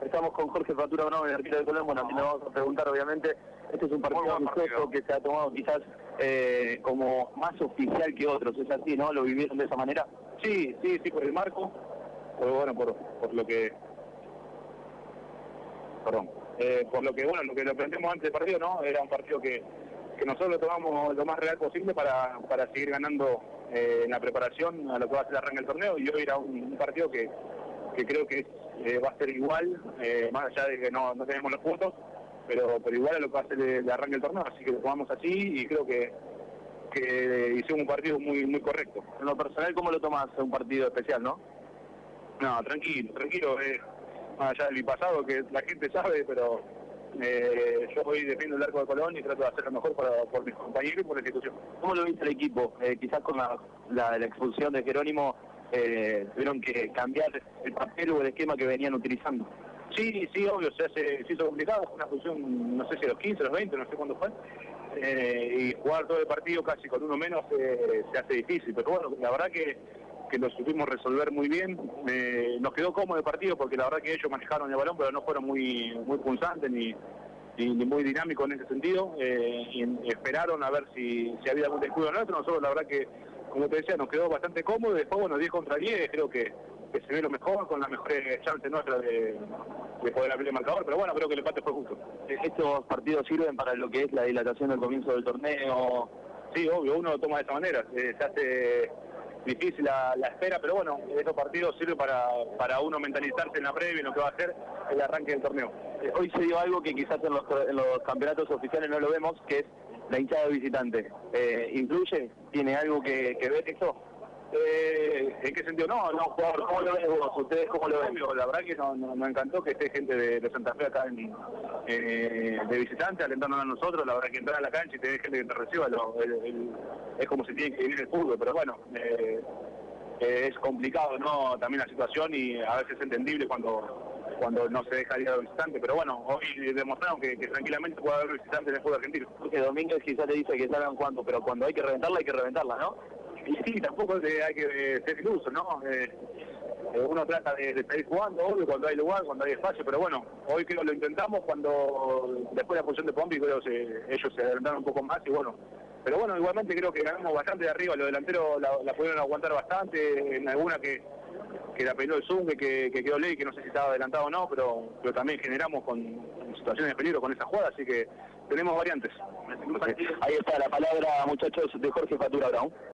Estamos con Jorge Fatura Brown, el arquero de Colón. Bueno, aquí le vamos a preguntar, obviamente, este es un partido amistoso que se ha tomado quizás como más oficial que otros, ¿es así, no? ¿Lo vivieron de esa manera? Sí, por el marco, pero bueno, por lo que... Perdón. Por lo que, bueno, lo que lo planteamos antes del partido, ¿no? Era un partido que nosotros lo tomamos lo más real posible para seguir ganando en la preparación a lo que va a ser el arranque del torneo, y hoy era un partido que creo que va a ser igual, más allá de que no tenemos los puntos, pero igual a lo que va a ser el arranque del torneo, así que lo tomamos así y creo que hicimos un partido muy correcto. En lo personal, ¿cómo lo tomás? Un partido especial, ¿no? No, tranquilo, más allá del pasado que la gente sabe, pero yo hoy defiendo el arco de Colón y trato de hacer lo mejor por mis compañeros y por la institución. ¿Cómo lo viste el equipo? Quizás con la expulsión de Jerónimo tuvieron que cambiar el papel o el esquema que venían utilizando. Sí, obvio, se hizo complicado, fue una función, no sé si a los 15, a los 20, no sé cuándo fue, y jugar todo el partido casi con uno menos se hace difícil, pero bueno, la verdad que lo supimos resolver muy bien, nos quedó cómodo el partido porque la verdad que ellos manejaron el balón, pero no fueron muy punzantes ni muy dinámicos en ese sentido, y esperaron a ver si había algún descuido nuestro. Nosotros la verdad que, como te decía, nos quedó bastante cómodo, y después, bueno, 10 contra 10, creo que se ve lo mejor, con la mejor chance nuestra de poder abrir el marcador, pero bueno, creo que el empate fue justo. ¿Estos partidos sirven para lo que es la dilatación del comienzo del torneo? Sí, obvio, uno lo toma de esa manera, se hace difícil la espera, pero bueno, estos partidos sirven para uno mentalizarse en la previa y en lo que va a ser el arranque del torneo. Hoy se dio algo que quizás en los campeonatos oficiales no lo vemos, que es la hinchada de visitante. ¿Influye? ¿Tiene algo que ver esto? ¿En qué sentido? No, jugador, ¿cómo lo ves vos? ¿Ustedes cómo lo ven? La verdad que nos encantó que esté gente de Santa Fe acá de visitante, alentándonos a nosotros. La verdad que entrar a la cancha y tener gente que te reciba es como si tiene que vivir el fútbol, pero bueno, es complicado, ¿no? También la situación, y a veces es entendible cuando no se deja ir a los visitantes, pero bueno, hoy demostraron que tranquilamente puede haber visitantes en el fútbol argentino. Porque Domínguez quizás te dice que salgan cuánto, pero cuando hay que reventarla, ¿no? Y sí, tampoco hay que ser iluso, ¿no? Uno trata de seguir jugando, obvio, cuando hay lugar, cuando hay espacio, pero bueno, hoy creo que lo intentamos después de la posición de Pompi, creo que ellos se adelantaron un poco más y bueno. Pero bueno, igualmente creo que ganamos bastante de arriba, los delanteros la pudieron aguantar bastante, en alguna que la peleó el Zungue, que quedó ley, que no sé si estaba adelantado o no, pero también generamos con situaciones de peligro con esa jugada, así que tenemos variantes. Ahí está la palabra, muchachos, de Jorge Fatura Brown.